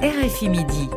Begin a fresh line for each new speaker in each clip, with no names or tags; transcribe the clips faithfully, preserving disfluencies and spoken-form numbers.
R F I Midi.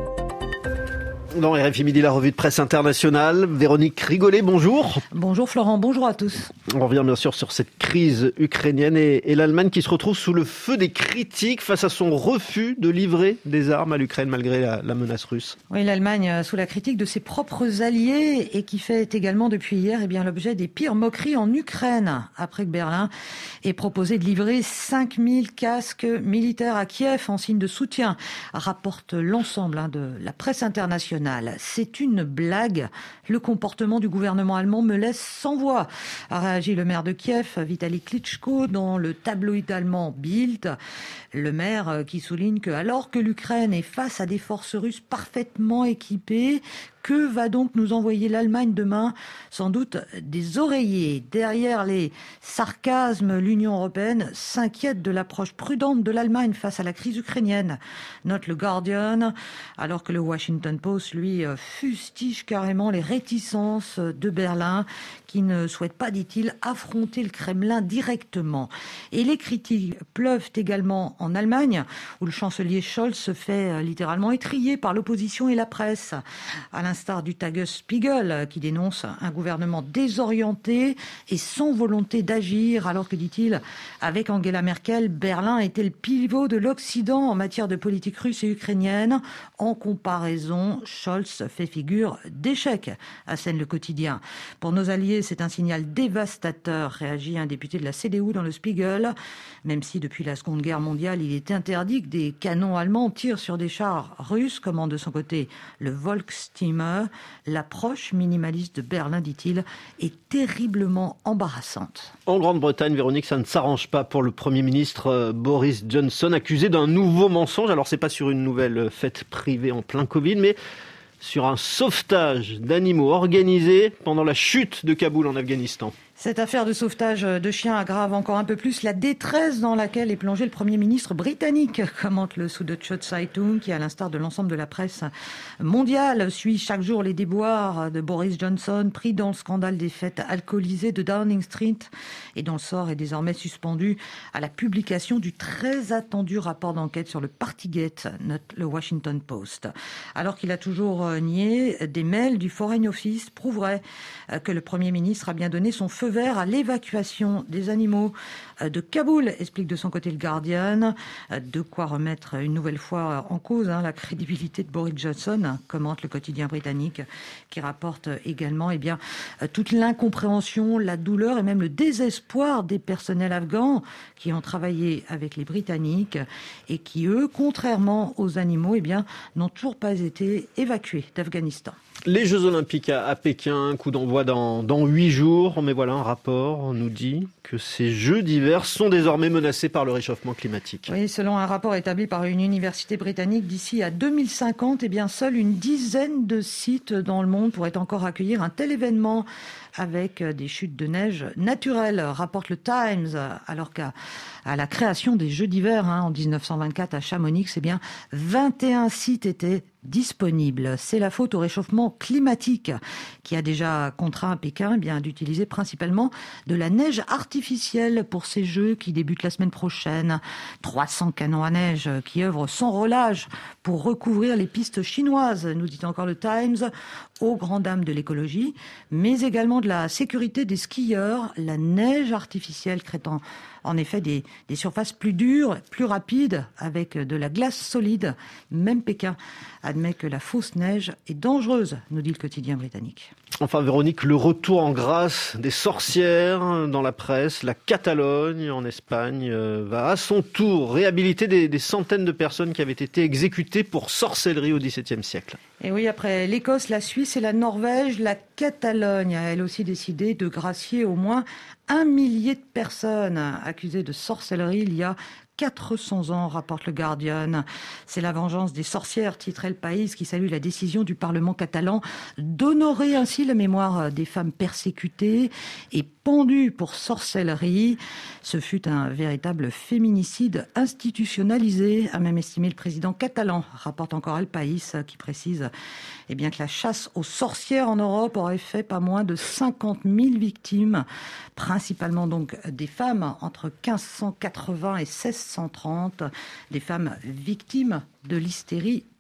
Dans R F I Midi, la revue de presse internationale. Véronique Rigolet, bonjour.
Bonjour Florent, bonjour à tous.
On revient bien sûr sur cette crise ukrainienne et, et l'Allemagne qui se retrouve sous le feu des critiques face à son refus de livrer des armes à l'Ukraine malgré la, la menace russe.
Oui, l'Allemagne sous la critique de ses propres alliés et qui fait également depuis hier eh bien, l'objet des pires moqueries en Ukraine après que Berlin ait proposé de livrer cinq mille casques militaires à Kiev en signe de soutien, rapporte l'ensemble hein, de la presse internationale. C'est une blague. Le comportement du gouvernement allemand me laisse sans voix, a réagi le maire de Kiev, Vitali Klitschko, dans le tabloïd allemand Bild. Le maire qui souligne que alors que l'Ukraine est face à des forces russes parfaitement équipées, que va donc nous envoyer l'Allemagne demain? Sans doute des oreillers. Derrière les sarcasmes, l'Union européenne s'inquiète de l'approche prudente de l'Allemagne face à la crise ukrainienne. Note le Guardian, alors que le Washington Post, lui, fustige carrément les réticences de Berlin, qui ne souhaite pas, dit-il, affronter le Kremlin directement. Et les critiques pleuvent également en Allemagne, où le chancelier Scholz se fait littéralement étriller par l'opposition et la presse. À l'instar du Tagesspiegel, qui dénonce un gouvernement désorienté et sans volonté d'agir, alors que, dit-il, avec Angela Merkel, Berlin était le pivot de l'Occident en matière de politique russe et ukrainienne. En comparaison, Scholz fait figure d'échec, assène le quotidien. Pour nos alliés, c'est un signal dévastateur, réagit un député de la C D U dans le Spiegel. Même si depuis la Seconde Guerre mondiale, il est interdit que des canons allemands tirent sur des chars russes, commande de son côté le Volksstimme, l'approche minimaliste de Berlin, dit-il, est terriblement embarrassante.
En Grande-Bretagne, Véronique, ça ne s'arrange pas pour le Premier ministre Boris Johnson, accusé d'un nouveau mensonge. Alors, c'est pas sur une nouvelle fête privée en plein Covid, mais sur un sauvetage d'animaux organisé pendant la chute de Kaboul en Afghanistan.
Cette affaire de sauvetage de chiens aggrave encore un peu plus la détresse dans laquelle est plongé le Premier ministre britannique, commente le Süddeutsche Zeitung, qui, à l'instar de l'ensemble de la presse mondiale, suit chaque jour les déboires de Boris Johnson, pris dans le scandale des fêtes alcoolisées de Downing Street, et dont le sort est désormais suspendu à la publication du très attendu rapport d'enquête sur le Partygate, note le Washington Post. Alors qu'il a toujours nié, des mails du Foreign Office prouveraient que le Premier ministre a bien donné son feu vert à l'évacuation des animaux de Kaboul, explique de son côté le Guardian. De quoi remettre une nouvelle fois en cause hein, la crédibilité de Boris Johnson, commente le quotidien britannique, qui rapporte également eh bien, toute l'incompréhension, la douleur et même le désespoir des personnels afghans qui ont travaillé avec les Britanniques et qui, eux, contrairement aux animaux, eh bien, n'ont toujours pas été évacués d'Afghanistan.
Les Jeux Olympiques à, à Pékin, coup d'envoi dans, dans huit jours. Mais voilà, un rapport nous dit que ces Jeux d'hiver sont désormais menacés par le réchauffement climatique.
Oui, selon un rapport établi par une université britannique, d'ici à deux mille cinquante, eh bien, seule une dizaine de sites dans le monde pourraient encore accueillir un tel événement avec des chutes de neige naturelles, rapporte le Times, alors qu'à à la création des Jeux d'hiver hein, en dix-neuf cent vingt-quatre à Chamonix, eh bien, vingt et un sites étaient disponibles. C'est la faute au réchauffement climatique qui a déjà contraint Pékin eh bien, d'utiliser principalement de la neige artificielle pour ces Jeux qui débutent la semaine prochaine. trois cents canons à neige qui œuvrent sans relâche pour recouvrir les pistes chinoises, nous dit encore le Times, aux grandes dames de l'écologie, mais également de la sécurité des skieurs. La neige artificielle crée en, en effet des, des surfaces plus dures, plus rapides, avec de la glace solide. Même Pékin admet que la fausse neige est dangereuse, nous dit le quotidien britannique.
Enfin, Véronique, le retour en grâce des sorcières dans la presse. La Catalogne, en Espagne, va à son tour réhabiliter des, des centaines de personnes qui avaient été exécutées pour sorcellerie au dix-septième siècle.
Et oui, après l'Écosse, la Suisse et la Norvège, la Catalogne a elle aussi décidé de gracier au moins un millier de personnes accusées de sorcellerie il y a quatre cents ans, rapporte le Guardian. C'est la vengeance des sorcières, titrait le País, qui salue la décision du Parlement catalan d'honorer ainsi la mémoire des femmes persécutées et pendues pour sorcellerie. Ce fut un véritable féminicide institutionnalisé, a même estimé le président catalan, rapporte encore El País, qui précise eh bien, que la chasse aux sorcières en Europe aurait fait pas moins de cinquante mille victimes, principalement donc des femmes entre quinze cent quatre-vingts et seize cent trente, des femmes victimes de l'hystérie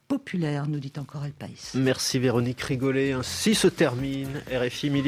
populaire, nous dit encore El País.
Merci Véronique Rigolet. Ainsi se termine R F I Midi.